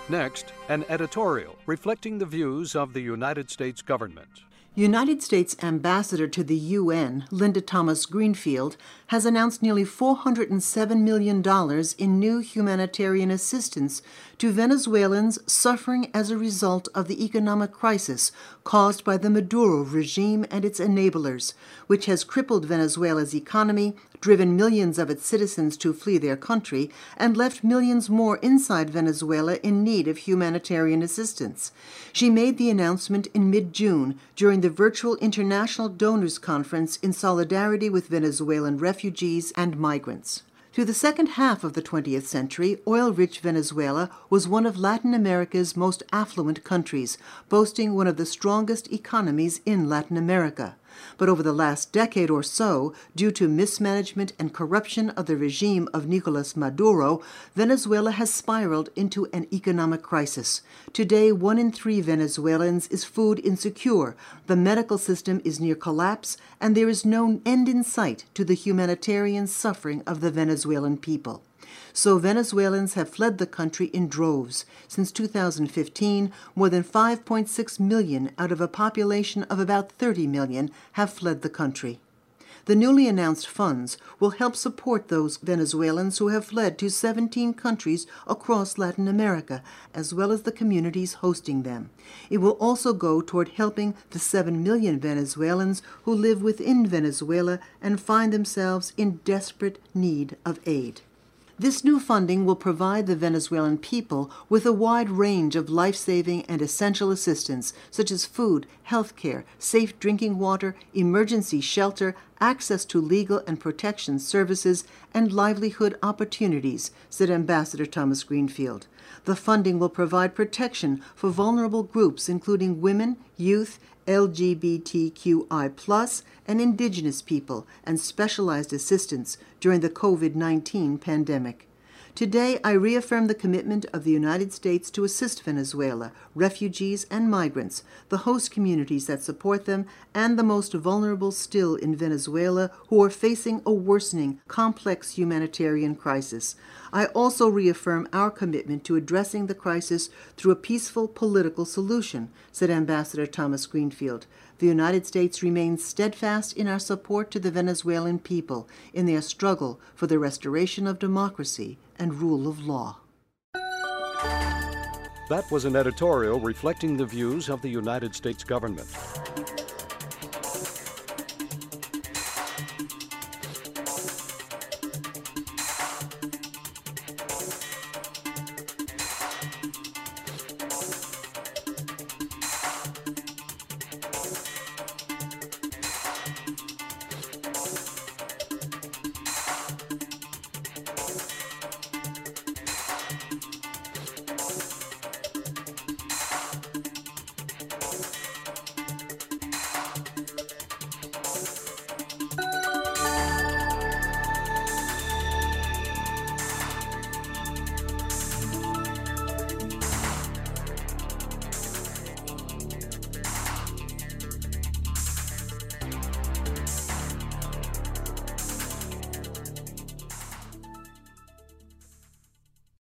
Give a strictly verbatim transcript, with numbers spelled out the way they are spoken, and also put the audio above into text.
Next, an editorial reflecting the views of the United States government. United States Ambassador to the U N, Linda Thomas-Greenfield, has announced nearly four hundred seven million dollars in new humanitarian assistance to Venezuelans suffering as a result of the economic crisis caused by the Maduro regime and its enablers, which has crippled Venezuela's economy, driven millions of its citizens to flee their country, and left millions more inside Venezuela in need of humanitarian assistance. She made the announcement in mid-June during the virtual International Donors Conference in solidarity with Venezuelan refugees and migrants. Through the second half of the twentieth century, oil-rich Venezuela was one of Latin America's most affluent countries, boasting one of the strongest economies in Latin America. But over the last decade or so, due to mismanagement and corruption of the regime of Nicolas Maduro, Venezuela has spiraled into an economic crisis. Today, one in three Venezuelans is food insecure, the medical system is near collapse, and there is no end in sight to the humanitarian suffering of the Venezuelan people. So Venezuelans have fled the country in droves. Since two thousand fifteen, more than five point six million out of a population of about thirty million have fled the country. The newly announced funds will help support those Venezuelans who have fled to seventeen countries across Latin America, as well as the communities hosting them. It will also go toward helping the seven million Venezuelans who live within Venezuela and find themselves in desperate need of aid. This new funding will provide the Venezuelan people with a wide range of life-saving and essential assistance, such as food, health care, safe drinking water, emergency shelter, access to legal and protection services, and livelihood opportunities, said Ambassador Thomas-Greenfield. The funding will provide protection for vulnerable groups including women, youth, L G B T Q I plus, and indigenous people, and specialized assistance during the COVID nineteen pandemic. Today, I reaffirm the commitment of the United States to assist Venezuela, refugees and migrants, the host communities that support them, and the most vulnerable still in Venezuela who are facing a worsening, complex humanitarian crisis. I also reaffirm our commitment to addressing the crisis through a peaceful political solution, said Ambassador Thomas-Greenfield. The United States remains steadfast in our support to the Venezuelan people in their struggle for the restoration of democracy and rule of law. That was an editorial reflecting the views of the United States government.